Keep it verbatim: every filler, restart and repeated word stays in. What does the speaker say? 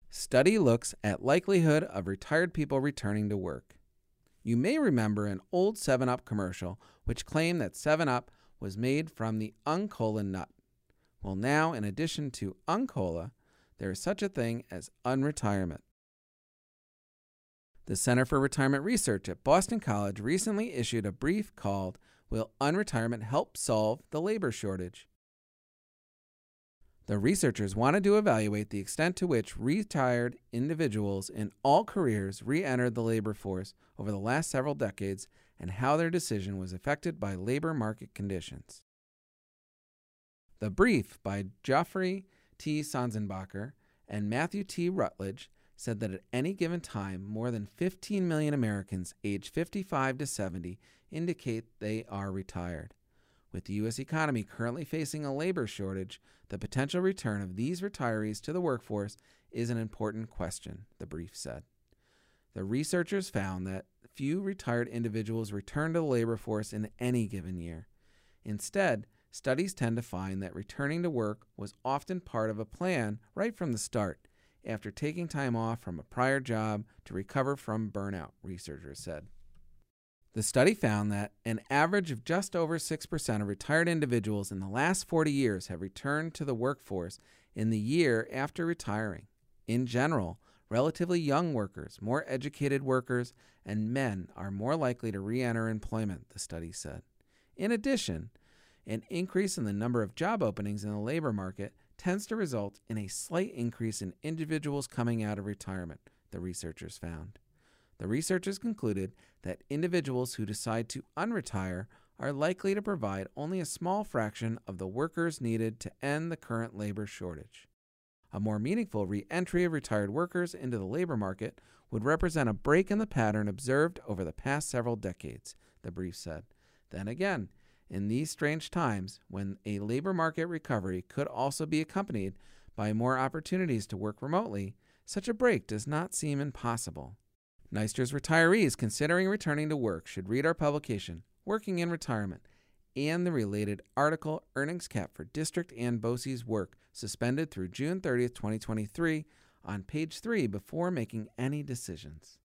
Study looks at likelihood of retired people returning to work. You may remember an old seven up commercial which claimed that seven up was made from the Uncola nut. Well, now, in addition to Uncola, there is such a thing as unretirement. The Center for Retirement Research at Boston College recently issued a brief called "Will Unretirement Help Solve the Labor Shortage?" The researchers wanted to evaluate the extent to which retired individuals in all careers re-entered the labor force over the last several decades and how their decision was affected by labor market conditions. The brief by Geoffrey T. Sonsenbacher and Matthew T. Rutledge said that at any given time, more than fifteen million Americans aged fifty-five to seventy indicate they are retired. With the U S economy currently facing a labor shortage, the potential return of these retirees to the workforce is an important question, the brief said. The researchers found that few retired individuals return to the labor force in any given year. Instead, studies tend to find that returning to work was often part of a plan right from the start, after taking time off from a prior job to recover from burnout, researchers said. The study found that an average of just over six percent of retired individuals in the last forty years have returned to the workforce in the year after retiring. In general, relatively young workers, more educated workers, and men are more likely to re-enter employment, the study said. In addition, an increase in the number of job openings in the labor market tends to result in a slight increase in individuals coming out of retirement, the researchers found. The researchers concluded that individuals who decide to unretire are likely to provide only a small fraction of the workers needed to end the current labor shortage. A more meaningful re-entry of retired workers into the labor market would represent a break in the pattern observed over the past several decades, the brief said. Then again, in these strange times, when a labor market recovery could also be accompanied by more opportunities to work remotely, such a break does not seem impossible. Nyster's retirees considering returning to work should read our publication, Working in Retirement, and the related article, Earnings Cap for District and BOCES Work, suspended through June thirtieth, twenty twenty-three, on page three before making any decisions.